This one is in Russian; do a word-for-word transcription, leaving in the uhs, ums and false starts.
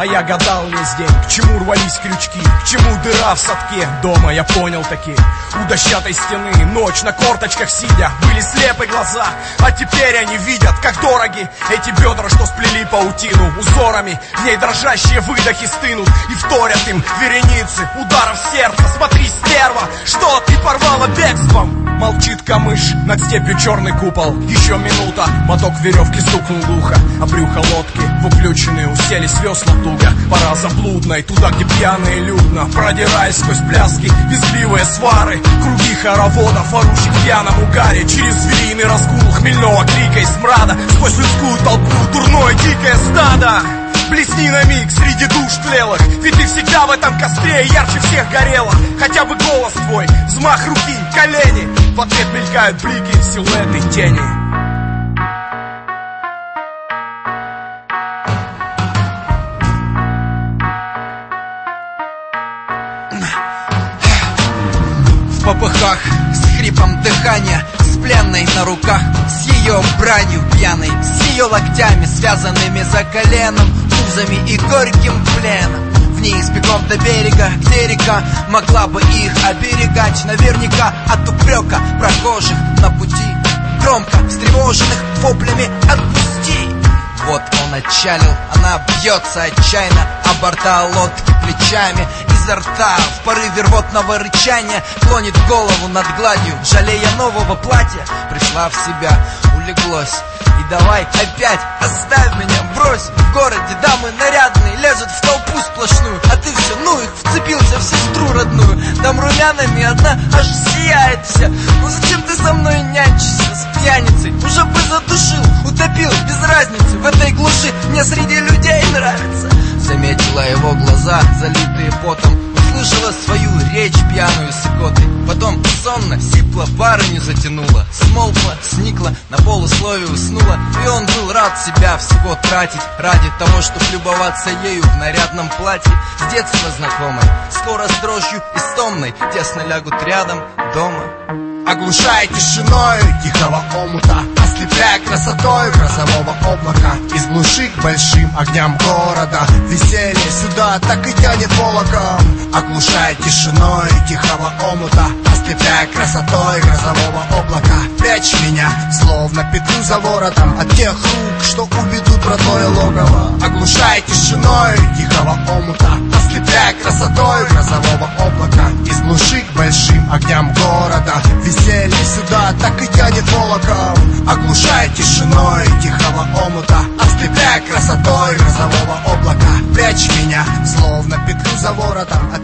я гадал весь день, к чему рвались крючки, к чему дыра в садке. Дома я понял таки, у дощатой стены ночь на корточках сидя, были слепы глаза, а теперь они видят, как дороги эти бедра, что сплели паутину узорами. В ней дрожащие выдохи стынут и вторят им вереницы ударов сердца. Смотри, стерва, что ты порвала бегством. Молчит камыш, над степью черный купол. Еще минута, моток веревки стукнул глухо, а брюхо лодки в уключенные уселись весла туго. Пора заблудной, туда, где пьяные людно, продираясь сквозь пляски, визгливые свары, круги хороводов, орущих в пьяном угаре. Через звериный разгул хмельного крика и смрада, сквозь людскую толпу дурное дикое стадо. Блесни на миг среди душ тлелых, ведь ты всегда в этом костре ярче всех горела. Хотя бы голос твой, взмах руки, колени, в ответ мелькают блики, силуэты, тени. В попыхах, с хрипом дыхания, с пленной на руках, с ее бранью пьяной, с ее локтями, связанными за коленом, пузами и горьким пленом. В ней с бегом до берега, где река могла бы их оберегать наверняка от упрека прохожих на пути, громко встревоженных воплями «Отпусти!». Вот он отчалил, она бьется отчаянно о борта лодки плечами. Изо рта в порыве рвотного рычания клонит голову над гладью, жалея нового платья. Пришла в себя, улеглось, и давай опять оставь меня, брось. В городе дамы нарядные лезут в толпу сплошную, а ты все, ну их, вцепился в сестру родную. Там румянами одна аж сияет вся. Ну зачем ты со мной нянчишься, с пьяницей? Уже бы задушил, утопил, без разницы. В этой глуши мне среди людей нравится. Заметила его глаза, залитые потом, услышала свою речь пьяную с икотой. Потом сонно, сипло барыню затянула, смолкла, сникла, на полусловие уснула. И он был рад себя всего тратить ради того, чтоб любоваться ею в нарядном платье. С детства знакомой, скоро с дрожью истомной тесно лягут рядом дома. Оглушая тишиной тихого омута, ослепляя красотой грозового облака. Из глуши к большим огням города веселье сюда так и тянет волоком. Оглушая тишиной тихого омута, ослепляя красотой грозового облака. Прячь меня, словно петлю за воротом, от тех рук, что уведут в родное логово. Оглушая тишиной тихого омута, ослепляя красотой грозового облака. Из глуши к большим огням города веселье сюда так и тянет волоком. Оглушая тишиной тихого омута, ослепляя красотой грозового облака. Прячь меня, словно петлю за воротом,